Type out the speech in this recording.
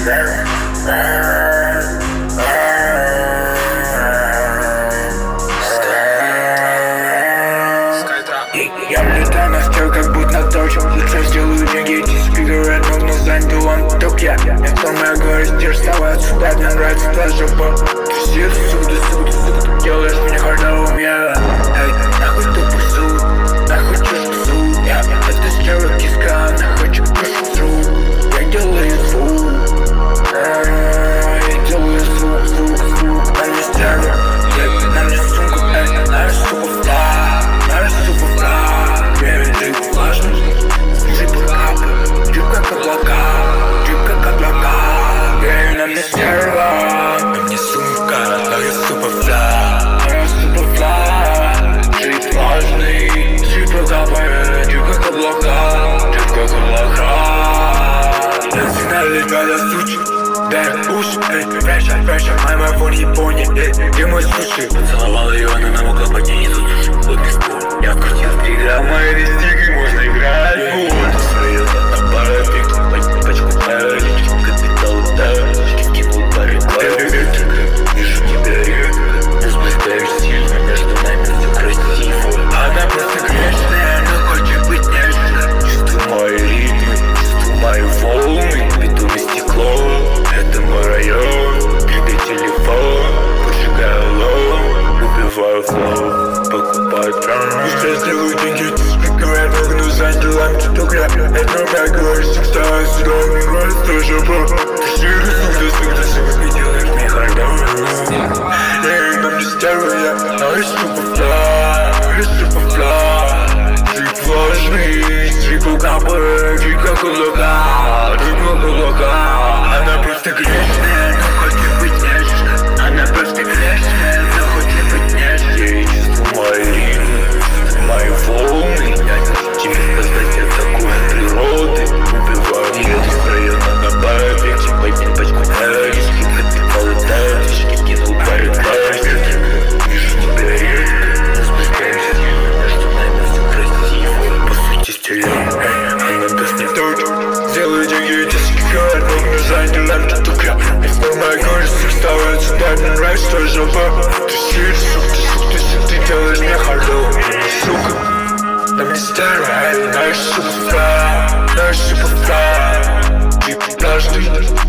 Я летаю на стёл, как будто точно. Лицо сделаю деньги, эти спикеры отмогну занят делом. Только я самая говорю, те же слова отсюда. Мне нравится та жопа. Ты сидишь, сука, делаешь меня хардовым, я. Эй, нахуй тупо суд, нахуй чушь суд. Я, это стерва киска, нахуй чушь суд. Я делаю звук, я делаю звук. На мне стерва, на мне сумку, на сумку фла. Ребята, сучи, дай уши, прessure, моя фон Япония, где мой суши? Поцеловал ее, она намокла по ней, не тут вот спор. Я вкрутил 3 грамма, мои листики можно играть. Вот свою на парапик, пачку паралички, капитал ударочки, скинул парень паралички. Вижу тебя редко, ты сближаешь сильно, между нами все красиво. Она просто грешная, но хочет быть нежной. Чувствую мои ритмы, чувствую мои волны. Бетонное стекло, это мой район. Передай телефон, поджигаю лом, убиваю флоу, покупаю трон. Сейчас делаю деньги, говорят, могу занять делами. Только я, это как говоришь, всегда сюда не говорит, что жопа. Ты сидишь, сука, делаешь мне хардовым. Эй, нам не стерва, я супер фла. Ты важный, ты кукапы, ты как кулака. Она просто грешная, но хочет быть нежной. Она просто грешная, но хочет быть нежной. Я чувствую мои ритмы, мои волны. Я не хочу тебе сказать, я такой от природы. Убиваю ее из района на парапете. Поднять пачку паралички, капитал ударочки, кинул парень парочки. Вижу тебя редко, разбегаемся сильно, между нами все красиво. По сути стилей, она даст мне точку. Делаю деньги, диски говорят, могу занять делами. Только я, моя горсть, вставает сюда, мне нравится твоя жопа. Ты сидишь, сука, ты делаешь меня хардовым, сука. На мне стерва, наш суперфла, ты пляжный.